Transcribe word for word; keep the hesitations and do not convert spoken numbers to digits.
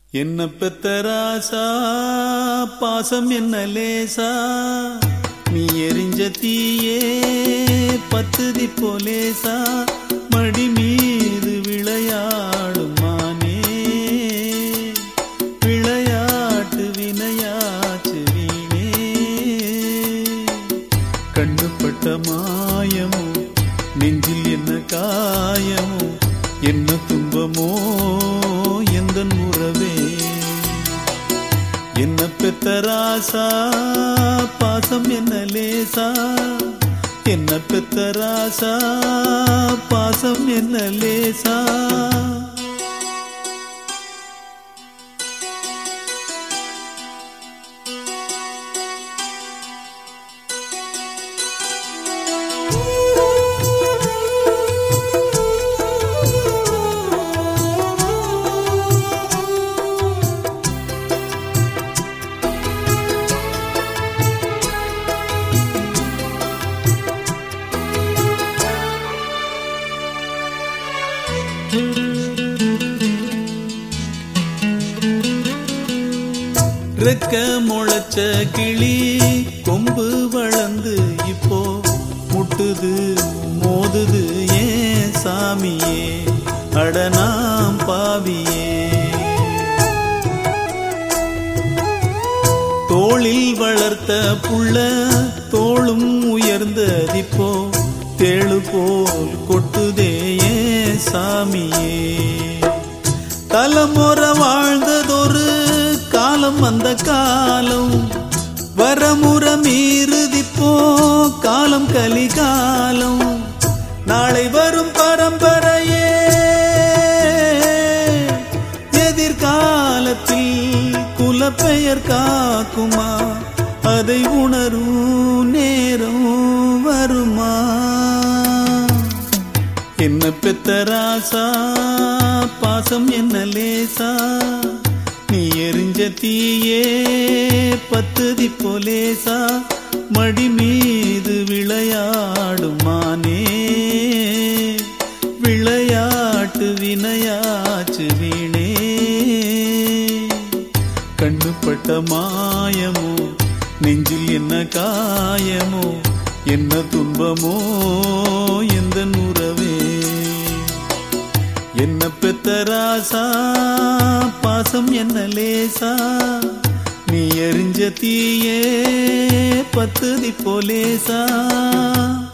என்ன பெத்த ராசா பாசம் என்ன லேசா நீ எரிஞ்ச தீயே பத்துதி போலேசா மடி மீது விளையாடும் மானே விளையாட்டு வினையாச்சு வீணே கண்ணுப்பட்ட மாயமோ நெஞ்சில் என்ன காயமோ என்ன துன்பமோ எந்தன் உறவே என்ன பெத்த ராசா பாசம் என்ன லேசா என்ன பெத்த ராசா பாசம் என்ன லேசா ரெக்க முளைச்ச கிளி கொம்பு வளர்ந்து இப்போ முட்டுது மோதுது ஏன் சாமியே அடனாம் பாவியே தோளில் வளர்த்த புள்ள தோளும் உயர்ந்ததிப்போ தேளு போல் கொட்டுதே ஏன் சாமியே தலைமுறை வாழ்ந்ததொரு காலம் அந்த காலம் வரமுறை மீறுதிப்போ காலம் கலிகாலம் நாளை வரும் பரம்பரையே எதிர்காலத்தில் குலப்பெயர் காக்குமா அதை உணரும் நேரம் வருமா என்ன பெத்த ராசா பாசம் என்ன லேசா நீ எரிஞ்ச தீயே பத்துதி போலேசா மடி மீது விளையாடும் மானே விளையாட்டு வினையாச்சு வீணே கண்ணுப்பட்ட மாயமோ நெஞ்சில் என்ன காயமோ என்ன துன்பமோ எந்த உறவே என்ன பெத்த ராசா பாசம் என்ன லேசா நீ எரிஞ்ச தீயே பத்துதி போலேசா